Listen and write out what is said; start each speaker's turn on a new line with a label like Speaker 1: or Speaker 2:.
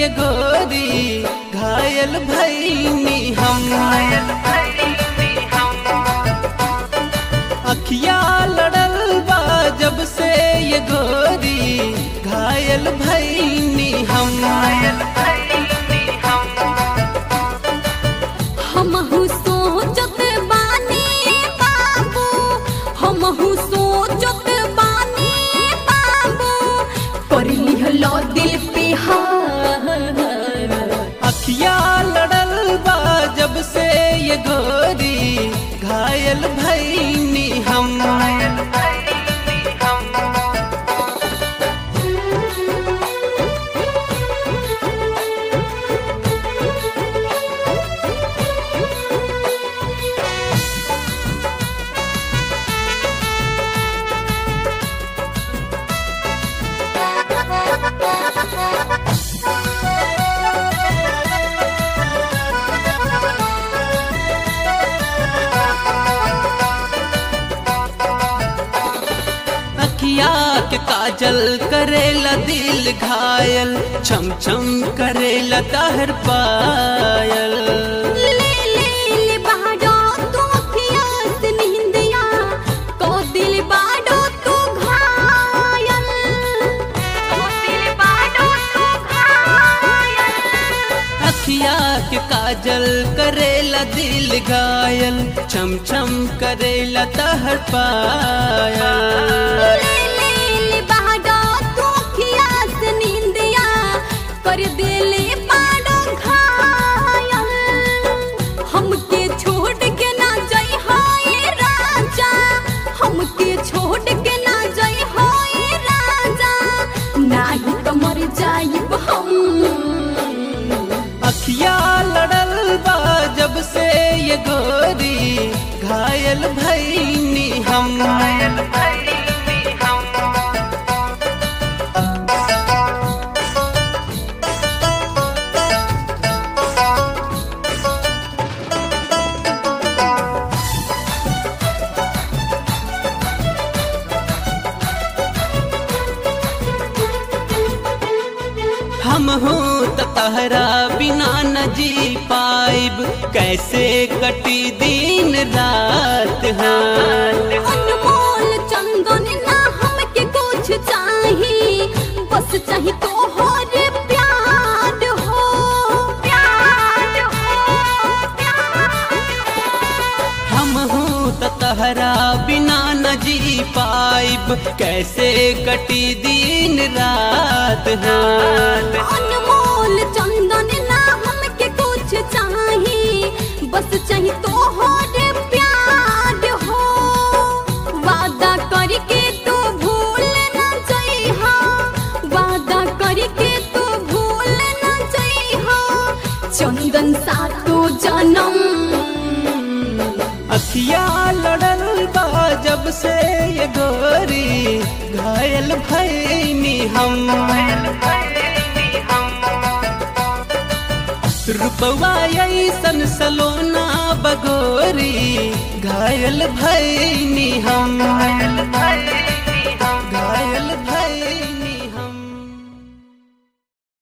Speaker 1: गोरी घायल भईनी हम। अखिया लड़ल बा जब से ये गोरी घायल भईनी हम।
Speaker 2: हमहु सोचत बानी बाबू, हमहु सोचत बानी बाबू, कर लिहलो दिल पे हार।
Speaker 1: अखिया लड़ल बा जब से ये गोरी घायल भईनी हम। अखिया के काजल करेला दिल घायल, छम छम करेला तहर पायल।
Speaker 2: ले ले बाड़ो तू अखिया से नींदिया, को दिल बाड़ो तू घायल, को दिल बाड़ो तू घायल।
Speaker 1: अखिया के काजल करेला दिल घायल, छम छम करेला तहर पायल।
Speaker 2: ले बाड़ो तू अखिया से नींदिया, कर दिल बाड़ो घायल। हमके छोड़ के ना जाई हाय राजा, हमके छोड़ के ना जाई हाय राजा, नाही तो मर जाइब हम।
Speaker 1: अखिया लड़ल बा जब से ये गोरी घायल भईनी हम। हम हो तहरा बिना न जी पाइब, कैसे कटी दिन रात है।
Speaker 2: अनमोल चंदन ना हमके कुछ चाही, बस चाही तो हो रे प्यार हो, प्यार हो, प्यार हो।
Speaker 1: हम हो तहरा बिना न जी पाइब, कैसे कटी दिन रात है।
Speaker 2: अनमोल चंदन ना हमके कुछ चाही, बस चाही तो हो रे प्यार हो। वादा करके तू भूल ना जाइहा, वादा करके तू भूल ना जाइहा, चंदन सातो जन्म।
Speaker 1: अखिया लड़ल बा जब से ये गोरी घायल भईनी हम। रूपवा ऐसन सलोना बगोरी घायल भईनी हम।